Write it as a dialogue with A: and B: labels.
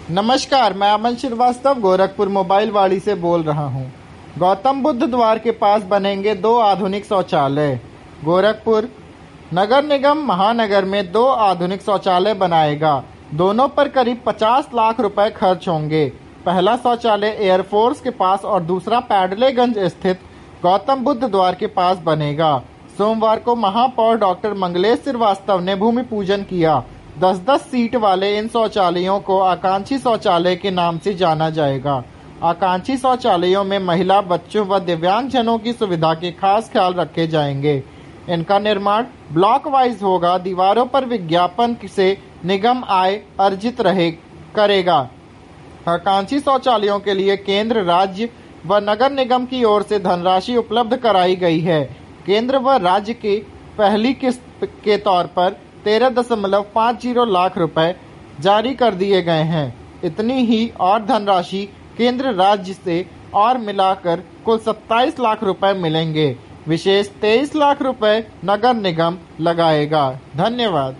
A: नमस्कार, मैं अमन श्रीवास्तव गोरखपुर मोबाइल वाड़ी से बोल रहा हूं। गौतम बुद्ध द्वार के पास बनेंगे 2 आधुनिक शौचालय। गोरखपुर नगर निगम महानगर में 2 आधुनिक शौचालय बनाएगा। दोनों पर करीब 50 लाख रुपए खर्च होंगे। पहला शौचालय एयरफोर्स के पास और दूसरा पैडलेगंज स्थित गौतम बुद्ध द्वार के पास बनेगा। सोमवार को महापौर डॉक्टर मंगलेश श्रीवास्तव ने भूमि पूजन किया। 10-10 सीट वाले इन शौचालयों को आकांक्षी शौचालय के नाम से जाना जाएगा। आकांक्षी शौचालयों में महिला, बच्चों व दिव्यांगजनों की सुविधा के खास ख्याल रखे जाएंगे। इनका निर्माण ब्लॉक वाइज होगा। दीवारों पर विज्ञापन से निगम आय अर्जित करेगा। आकांक्षी शौचालयों के लिए केंद्र, राज्य व नगर निगम की ओर से धनराशि उपलब्ध कराई गई है। केंद्र व राज्य की पहली किस्त के तौर पर 13.50 लाख रुपए जारी कर दिए गए हैं। इतनी ही और धनराशि केंद्र राज्य से और मिलाकर कुल 27 लाख रुपए मिलेंगे। विशेष 23 लाख रुपए नगर निगम लगाएगा। धन्यवाद।